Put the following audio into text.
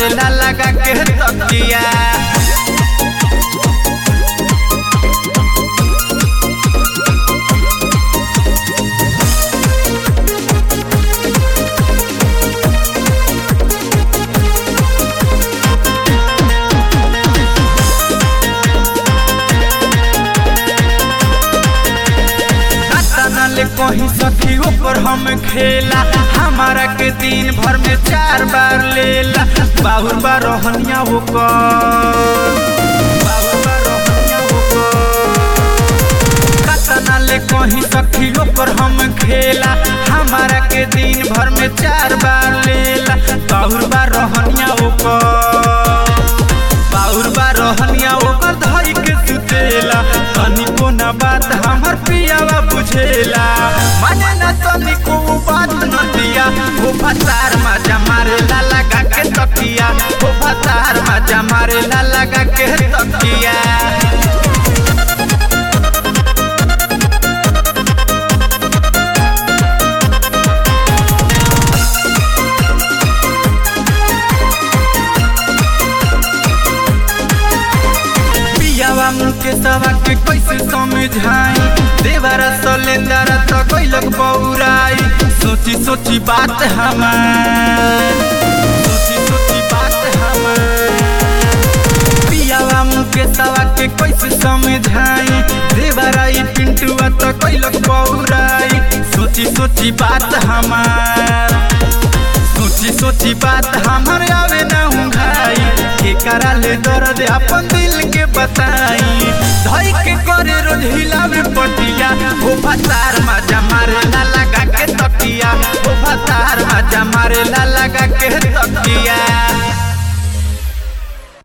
मारे ला लगा के तकिया। कहीं सखी ऊपर हम खेला हमारा के दिन भर में 4 बार लेला। बाहुर बा रोहनिया कतना ले कहीं सखी ऊपर हम खेला हमारा के दिन भर में 4 बार लेला। बाहुर बा रोहनिया बाहुर बा रोहनिया ओकर धई के सुतेला। तनिको ना बात हमर पियावा बुझेला माने ना तनिको बात न दिया। हो भतार मजा मारे ला लगा के तकिया। हो भतार मजा मारे ला लगा के तकिया। मुके सवा के कैसे समझाई देवरा सलेंदरा तो कोई लोग बौराई। सोची सोची बात हमार पियावा मुके सवा के कैसे समझाई देवरा पिंटुआ तो कोई लोग बौराई। सोची सोची बात हमार सोची बात हमार आवे ना उंघाई। के करा ले दर्द अपन दिल के बताई धई के करे रोज हिलावे पटिया। हो भतार मजा मारे ला लगा के तकिया। हो भतार मजा मारे ला लगा के तकिया।